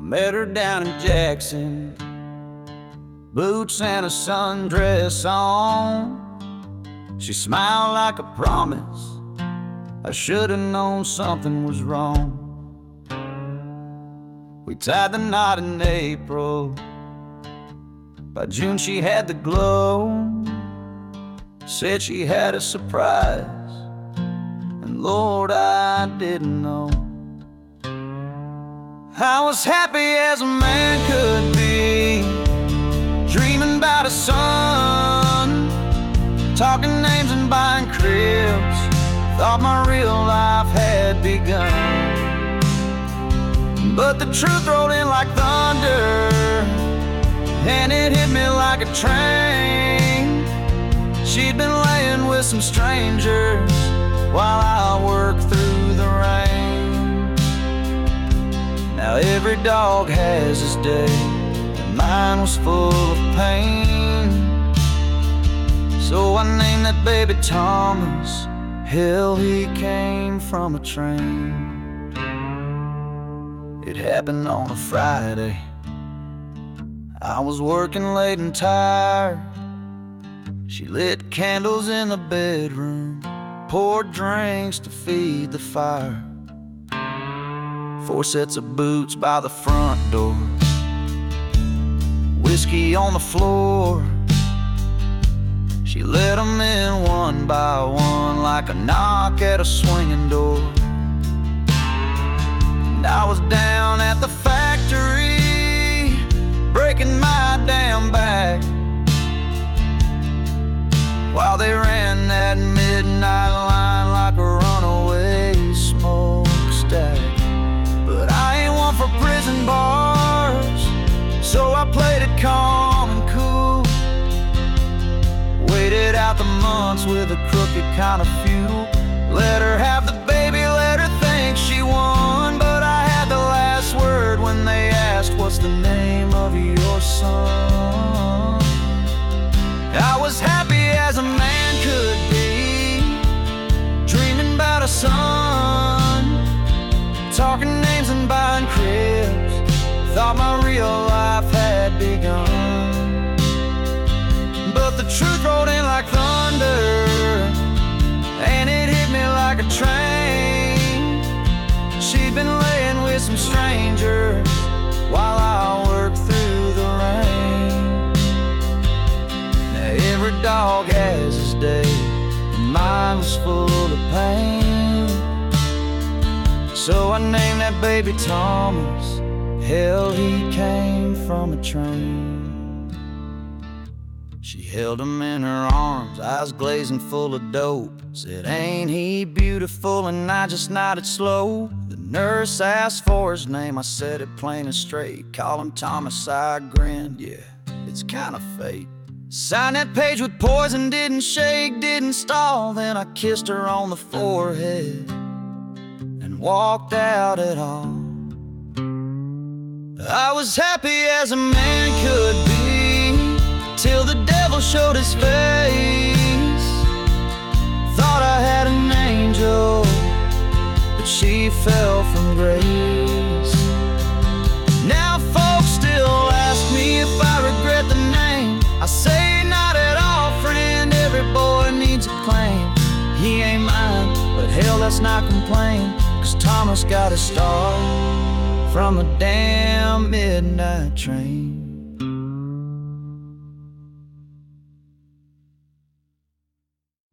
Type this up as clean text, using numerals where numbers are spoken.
met her down in Jackson, boots and a sundress on. She smiled like a promise. I should've known something was wrong. We tied the knot in April. By June she had the glow. Said she had a surprise, and Lord, I didn't know. I was happy as a man could be, dreaming about a son, talking names and buying cribs. Thought my real life had begun. But the truth rolled in like thunder, and it hit me like a train. She'd been laying with some strangers while I worked through the rain. Now every dog has his day, and mine was full of pain. So I named that baby Thomas. Hell, he came from a train. It happened on a Friday. I was working late and tired. She lit candles in the bedroom, poured drinks to feed the fire. 4 sets of boots by the front door, whiskey on the floor. She let them in one by one like a knock at a swinging door. And I was down at the factory, breaking my damn back, while they ran that midnight line like a runaway smokestack. But I ain't one for prison bars, so I played it calm and cool. Waited out the months with a crooked kind of fuel. Let her have the baby, let her think she won. But I had the last word when they asked, what's the name of your son? I was happy as a man could be, dreaming about a son, talking names and buying cribs. Thought my real life had begun. But the truth rolled in like thunder, and it hit me like a train. She'd been laying with some strangers while I worked through the rain. Now every dog has his day, and mine was full of pain. So I named that baby Thomas. Hell, he came from a train. She held him in her arms, eyes glazing full of dope. Said, ain't he beautiful? And I just nodded slow. The nurse asked for his name, I said it plain and straight. Call him Thomas, I grinned, yeah, it's kind of fate. Signed that page with poison, didn't shake, didn't stall. Then I kissed her on the forehead and walked out at all. I was happy as a man could be, till the devil showed his face. Thought I had an angel, but she fell from grace. Now folks still ask me if I regret the name. I say not at all, friend, every boy needs a claim. He ain't mine, but hell, let's not complain, 'cause Thomas got his start from a damn midnight train.